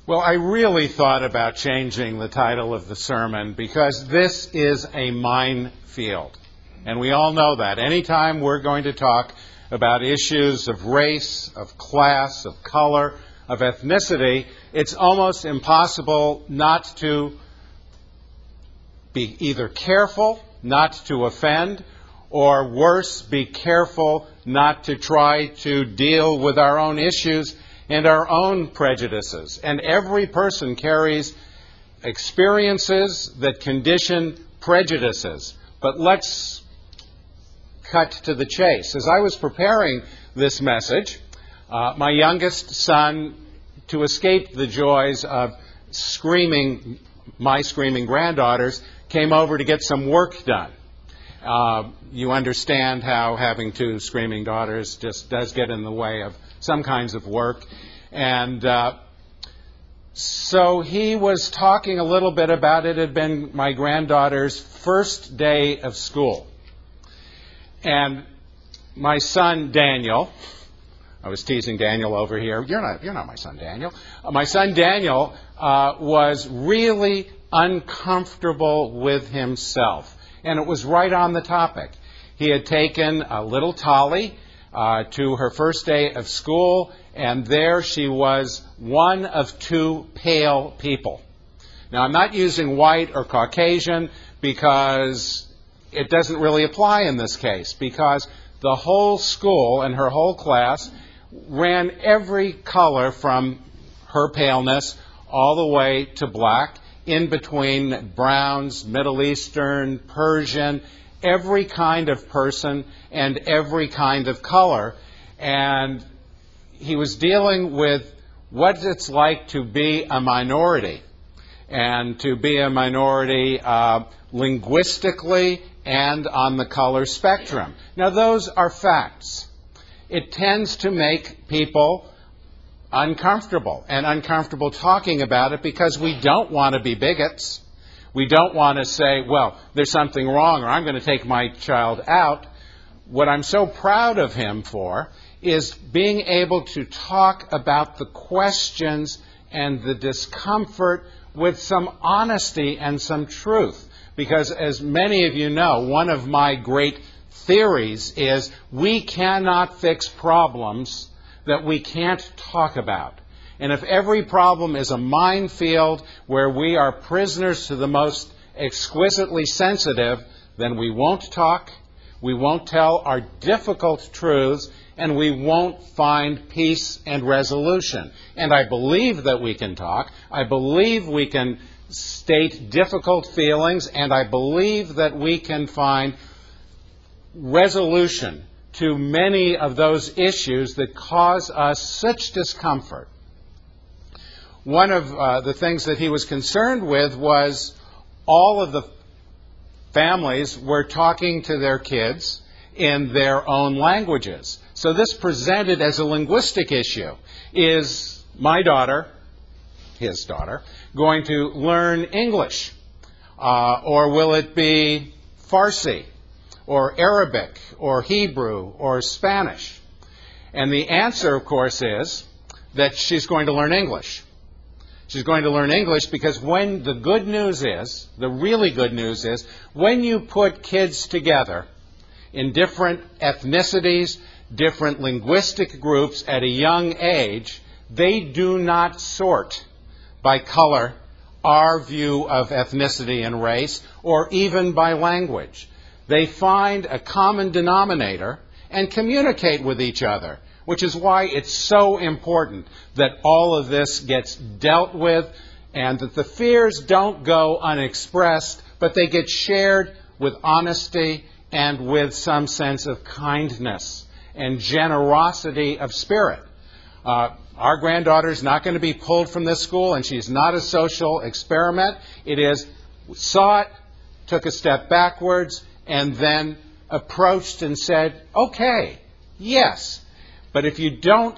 Well, I really thought about changing the title of the sermon because this is a minefield. And we all know that. Anytime we're going to talk about issues of race, of class, of color, of ethnicity, it's almost impossible not to be either careful not to offend, or worse, be careful not to try to deal with our own issues and our own prejudices. And every person carries experiences that condition prejudices. But let's cut to the chase. As I was preparing this message, my youngest son, to escape the joys of my screaming granddaughters, came over to get some work done. You understand how having two screaming daughters just does get in the way of some kinds of work. And so he was talking a little bit about it. It had been my granddaughter's first day of school. And my son Daniel, I was teasing Daniel over here. You're not my son Daniel. My son Daniel was really uncomfortable with himself. And it was right on the topic. He had taken a little Tolly to her first day of school, and there she was, one of two pale people. Now, I'm not using white or Caucasian because it doesn't really apply in this case, because the whole school and her whole class ran every color from her paleness all the way to black, in between browns, Middle Eastern, Persian, every kind of person and every kind of color. And he was dealing with what it's like to be a minority, and to be a minority linguistically and on the color spectrum. Now, those are facts. It tends to make people uncomfortable, and uncomfortable talking about it, because we don't want to be bigots. We don't want to say, well, there's something wrong, or I'm going to take my child out. What I'm so proud of him for is being able to talk about the questions and the discomfort with some honesty and some truth. Because as many of you know, one of my great theories is we cannot fix problems that we can't talk about. And if every problem is a minefield where we are prisoners to the most exquisitely sensitive, then we won't talk, we won't tell our difficult truths, and we won't find peace and resolution. And I believe that we can talk. I believe we can state difficult feelings, and I believe that we can find resolution to many of those issues that cause us such discomfort. One of the things that he was concerned with was all of the families were talking to their kids in their own languages. So this presented as a linguistic issue. Is my daughter, his daughter, going to learn English? Or will it be Farsi, or Arabic, or Hebrew, or Spanish? And the answer, of course, is that she's going to learn English. She's going to learn English because when the good news is, the really good news is, when you put kids together in different ethnicities, different linguistic groups at a young age, they do not sort by color, our view of ethnicity and race, or even by language. They find a common denominator and communicate with each other, which is why it's so important that all of this gets dealt with and that the fears don't go unexpressed, but they get shared with honesty and with some sense of kindness and generosity of spirit. Our granddaughter's not going to be pulled from this school, and she's not a social experiment. It is, saw it, took a step backwards, and then approached and said, okay, yes. But if you don't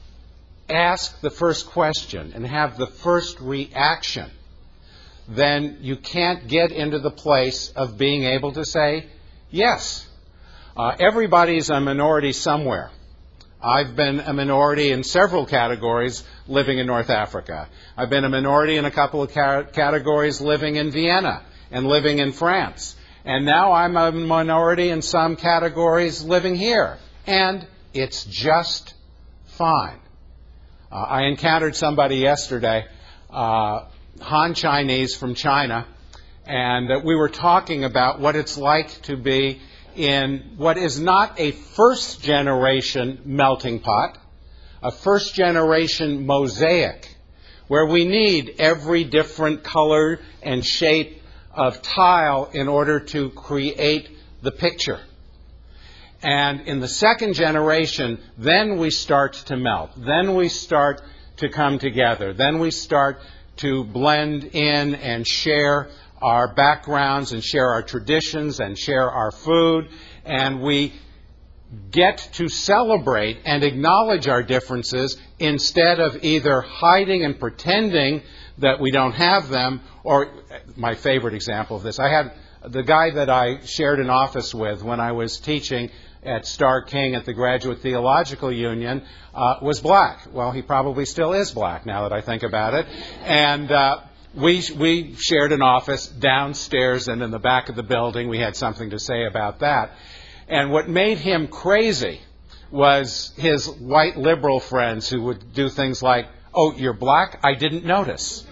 ask the first question and have the first reaction, then you can't get into the place of being able to say yes. Everybody's a minority somewhere. I've been a minority in several categories living in North Africa. I've been a minority in a couple of categories living in Vienna and living in France. And now I'm a minority in some categories living here. And it's just fine. I encountered somebody yesterday, Han Chinese from China, and we were talking about what it's like to be in what is not a first-generation melting pot, a first-generation mosaic, where we need every different color and shape of tile in order to create the picture. And in the second generation, then we start to melt. Then we start to come together. Then we start to blend in and share our backgrounds and share our traditions and share our food. And we get to celebrate and acknowledge our differences instead of either hiding and pretending that we don't have them, or my favorite example of this, I had the guy that I shared an office with when I was teaching at Starr King at the Graduate Theological Union was black. Well, he probably still is black now that I think about it. And we shared an office downstairs and in the back of the building. We had something to say about that. And what made him crazy was his white liberal friends who would do things like, "Oh, you're black? I didn't notice."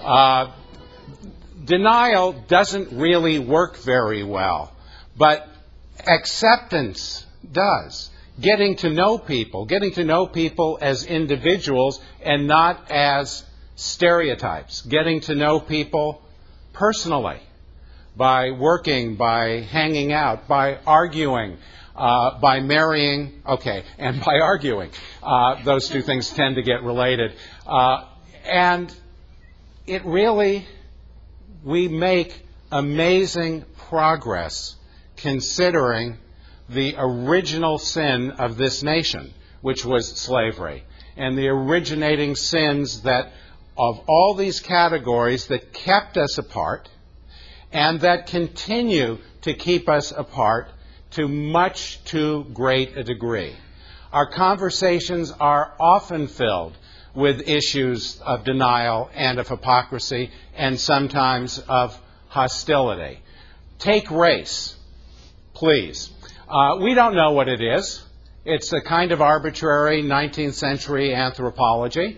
Denial doesn't really work very well, but acceptance does. Getting to know people as individuals and not as stereotypes. Getting to know people personally by working, by hanging out, by arguing, by marrying, and by arguing. Those two things tend to get related. And it really, we make amazing progress considering the original sin of this nation, which was slavery, and the originating sins that of all these categories that kept us apart and that continue to keep us apart to much too great a degree. Our conversations are often filled with issues of denial and of hypocrisy and sometimes of hostility. Take race, please. We don't know what it is. It's a kind of arbitrary 19th century anthropology.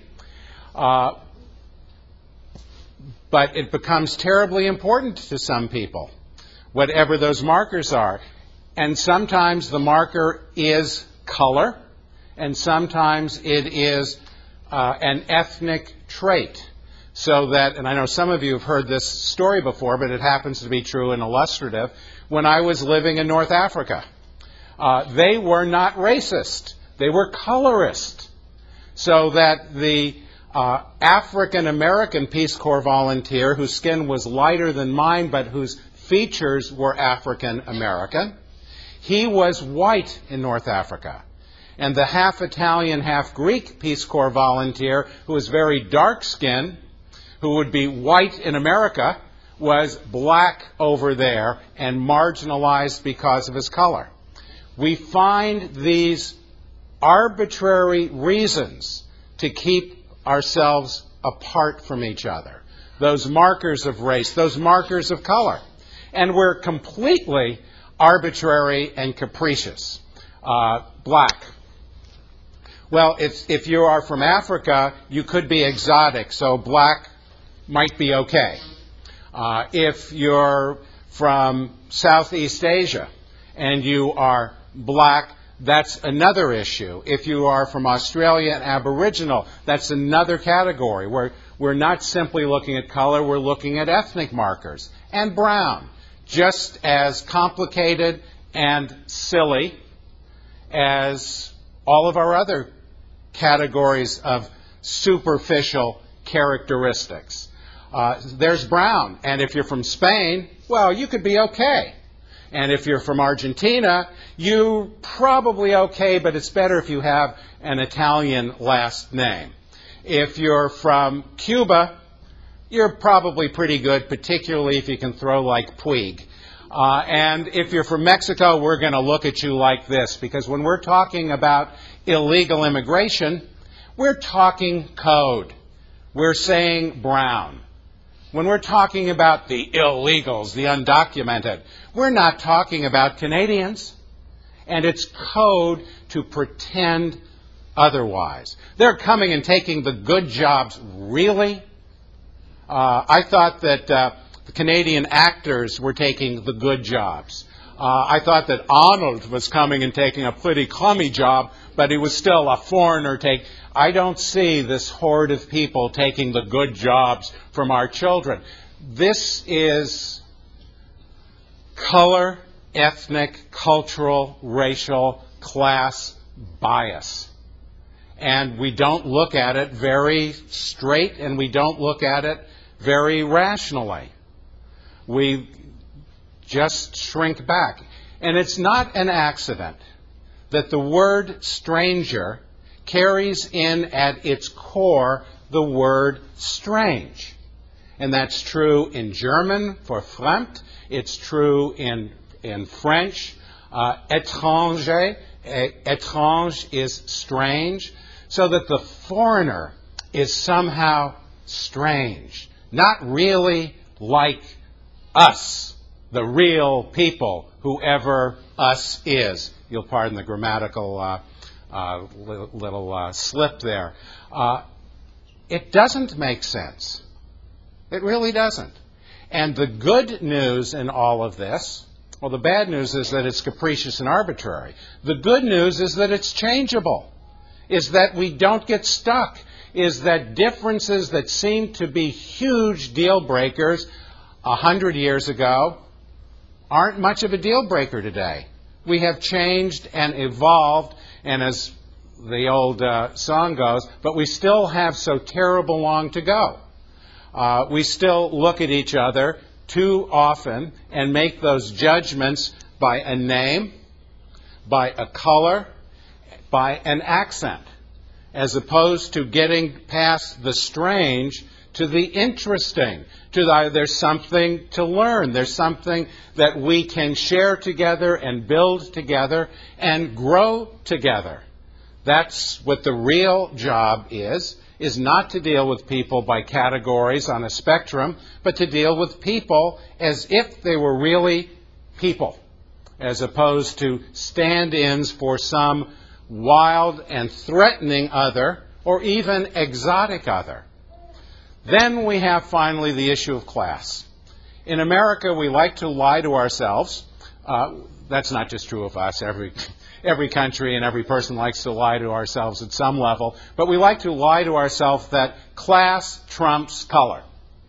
But it becomes terribly important to some people, whatever those markers are. And sometimes the marker is color, and sometimes it is an ethnic trait. So that, and I know some of you have heard this story before, but it happens to be true and illustrative. When I was living in North Africa, they were not racist. They were colorist. So that the African-American Peace Corps volunteer, whose skin was lighter than mine, but whose features were African-American, he was white in North Africa. And the half-Italian, half-Greek Peace Corps volunteer, who was very dark-skinned, who would be white in America, was black over there and marginalized because of his color. We find these arbitrary reasons to keep ourselves apart from each other. Those markers of race, those markers of color. And we're completely arbitrary and capricious. Black. Well, if you are from Africa, you could be exotic, so black might be okay. If you're from Southeast Asia and you are black, that's another issue. If you are from Australia and Aboriginal, that's another category where we're not simply looking at color, we're looking at ethnic markers. And brown, just as complicated and silly as all of our other categories of superficial characteristics. There's brown, and if you're from Spain, well, you could be okay. And if you're from Argentina, you're probably okay, but it's better if you have an Italian last name. If you're from Cuba, you're probably pretty good, particularly if you can throw like Puig. And if you're from Mexico, we're going to look at you like this, because when we're talking about illegal immigration, we're talking code. We're saying brown. When we're talking about the illegals, the undocumented, we're not talking about Canadians. And it's code to pretend otherwise. They're coming and taking the good jobs. Really? I thought that the Canadian actors were taking the good jobs. I thought that Arnold was coming and taking a pretty crummy job, but he was still a foreigner. I don't see this horde of people taking the good jobs from our children. This is color, ethnic, cultural, racial, class bias. And we don't look at it very straight, and we don't look at it very rationally. We just shrink back. And it's not an accident that the word stranger carries in at its core the word strange. And that's true in German for fremd. It's true in French. Étranger, étrange is strange. So that the foreigner is somehow strange. Not really like us, the real people, whoever us is. You'll pardon the grammatical little slip there. It doesn't make sense. It really doesn't. And the good news in all of this, well, the bad news is that it's capricious and arbitrary. The good news is that it's changeable, is that we don't get stuck, is that differences that seem to be huge deal breakers 100 years ago aren't much of a deal breaker today. We have changed and evolved, and as the old song goes, but we still have so terrible long to go. We still look at each other too often and make those judgments by a name, by a color, by an accent, as opposed to getting past the strange to the interesting, to there's something to learn, there's something that we can share together and build together and grow together. That's what the real job is not to deal with people by categories on a spectrum, but to deal with people as if they were really people, as opposed to stand-ins for some wild and threatening other, or even exotic other. Then we have finally the issue of class. In America, we like to lie to ourselves. That's not just true of us. Every country and every person likes to lie to ourselves at some level. But we like to lie to ourselves that class trumps color.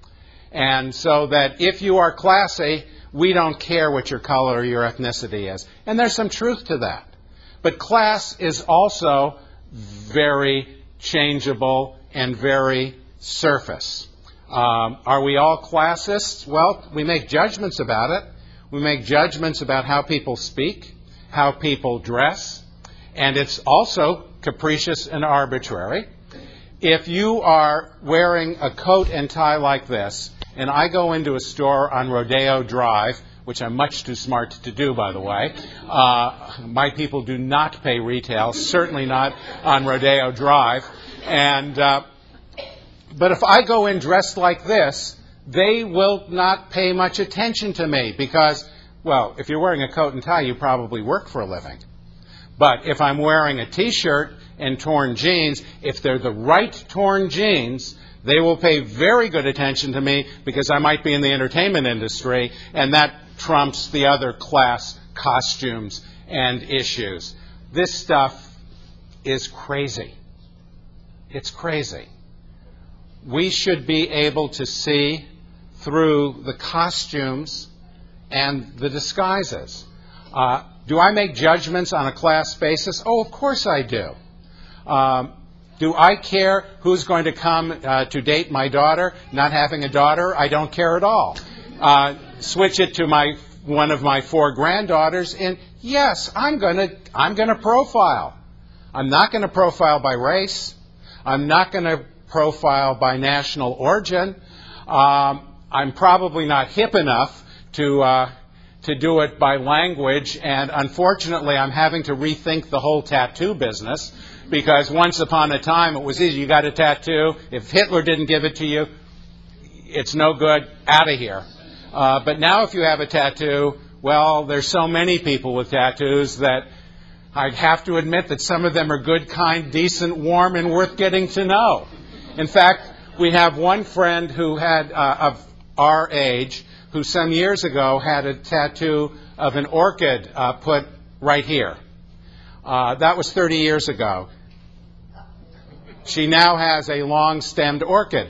And so that if you are classy, we don't care what your color or your ethnicity is. And there's some truth to that. But class is also very changeable and very surface. Are we all classists? Well, we make judgments about it. We make judgments about how people speak, how people dress, and it's also capricious and arbitrary. If you are wearing a coat and tie like this, and I go into a store on Rodeo Drive, which I'm much too smart to do, by the way. My people do not pay retail, certainly not on Rodeo Drive. But if I go in dressed like this, they will not pay much attention to me because, well, if you're wearing a coat and tie, you probably work for a living. But if I'm wearing a T-shirt and torn jeans, if they're the right torn jeans, they will pay very good attention to me because I might be in the entertainment industry, and that trumps the other class costumes and issues. This stuff is crazy. It's crazy. We should be able to see through the costumes and the disguises. Do I make judgments on a class basis? Oh, of course I do. Do I care who's going to come to date my daughter? Not having a daughter, I don't care at all. Switch it to one of my 4 granddaughters, and yes, I'm going to profile. I'm not going to profile by race. I'm not going to profile by national origin. I'm probably not hip enough to to do it by language, and unfortunately I'm having to rethink the whole tattoo business, because once upon a time it was easy. You got a tattoo. If Hitler didn't give it to you, it's no good. Out of here. But now if you have a tattoo, well, there's so many people with tattoos that I'd have to admit that some of them are good, kind, decent, warm, and worth getting to know. In fact, we have one friend who had, of our age, who some years ago had a tattoo of an orchid put right here. That was 30 years ago. She now has a long-stemmed orchid.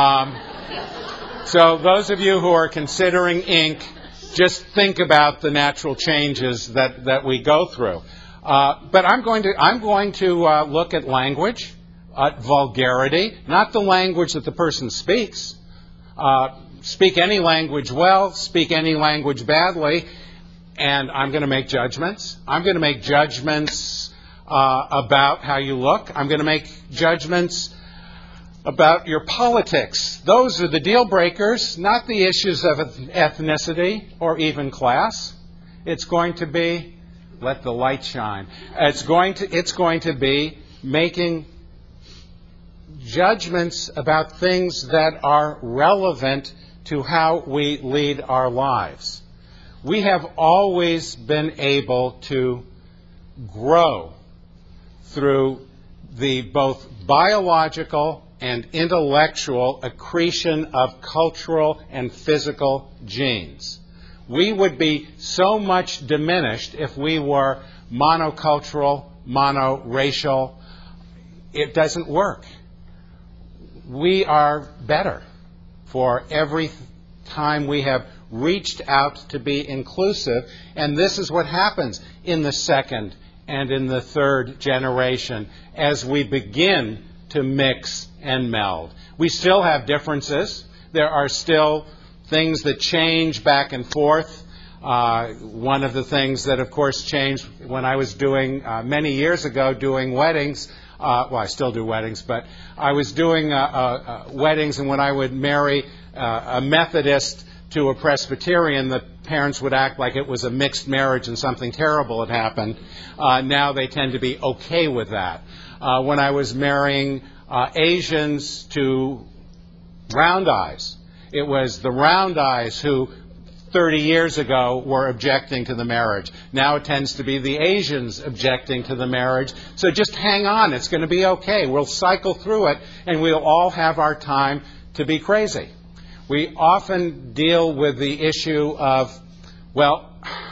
So those of you who are considering ink, just think about the natural changes that we go through. But I'm going to look at language, at vulgarity, not the language that the person speaks. Speak any language well, speak any language badly, and I'm going to make judgments. I'm going to make judgments about how you look. I'm going to make judgments about your politics. Those are the deal breakers, not the issues of ethnicity or even class. It's going to be, let the light shine. It's going to be making judgments about things that are relevant to how we lead our lives. We have always been able to grow through the both biological and intellectual accretion of cultural and physical genes. We would be so much diminished if we were monocultural, monoracial. It doesn't work. We are better for every time we have reached out to be inclusive, and this is what happens in the second and in the third generation as we begin to mix and meld. We still have differences. There are still things that change back and forth. One of the things that, of course, changed when I was doing, many years ago, doing weddings. Well, I still do weddings, but I was doing weddings, and when I would marry a Methodist to a Presbyterian, the parents would act like it was a mixed marriage and something terrible had happened. Now they tend to be okay with that. When I was marrying Asians to round eyes, it was the round eyes who 30 years ago were objecting to the marriage. Now it tends to be the Asians objecting to the marriage. So just hang on. It's going to be okay. We'll cycle through it, and we'll all have our time to be crazy. We often deal with the issue of, well,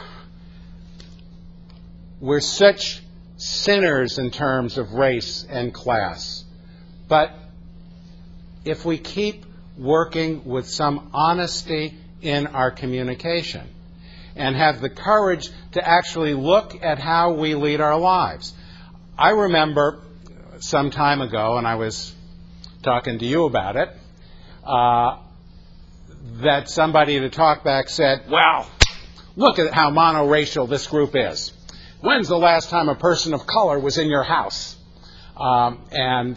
we're such sinners in terms of race and class. But if we keep working with some honesty in our communication and have the courage to actually look at how we lead our lives. I remember some time ago, and I was talking to you about it, that somebody at a talkback said, well, look at how monoracial this group is. When's the last time a person of color was in your house? And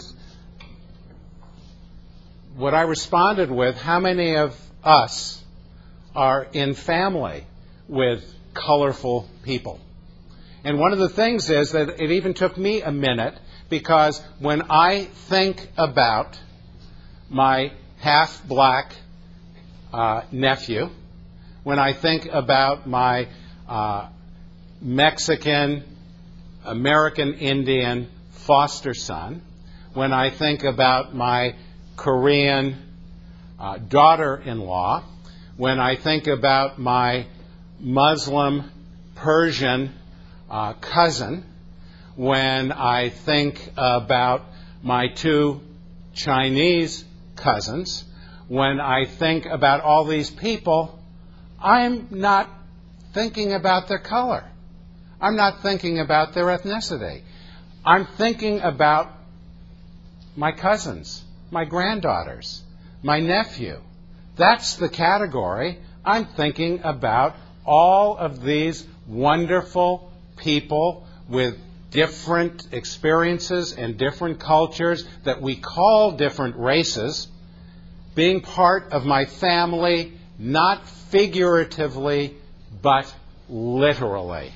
what I responded with, how many of us are in family with colorful people? And one of the things is that it even took me a minute, because when I think about my half-black nephew, when I think about my Mexican, American Indian foster son, when I think about my Korean daughter-in-law, when I think about my Muslim Persian cousin, when I think about my two Chinese cousins, when I think about all these people, I'm not thinking about their color. I'm not thinking about their ethnicity. I'm thinking about my cousins, my granddaughters, my nephew. That's the category. I'm thinking about all of these wonderful people with different experiences and different cultures that we call different races, being part of my family, not figuratively, but literally.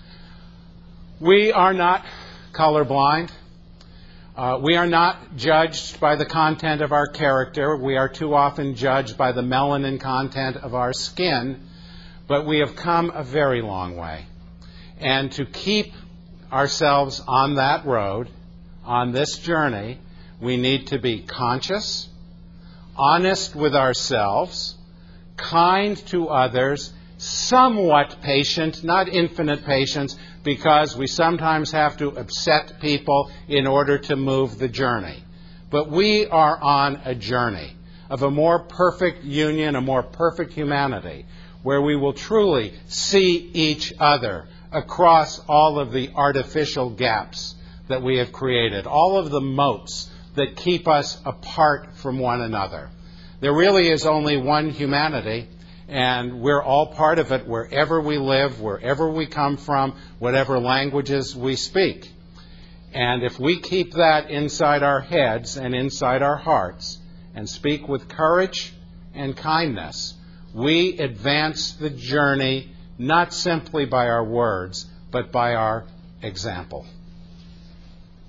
We are not colorblind. We are not judged by the content of our character. We are too often judged by the melanin content of our skin, but we have come a very long way. And to keep ourselves on that road, on this journey, we need to be conscious, honest with ourselves, kind to others, somewhat patient, not infinite patience, because we sometimes have to upset people in order to move the journey. But we are on a journey of a more perfect union, a more perfect humanity, where we will truly see each other across all of the artificial gaps that we have created, all of the moats that keep us apart from one another. There really is only one humanity, and we're all part of it wherever we live, wherever we come from, whatever languages we speak. And if we keep that inside our heads and inside our hearts and speak with courage and kindness, we advance the journey not simply by our words, but by our example.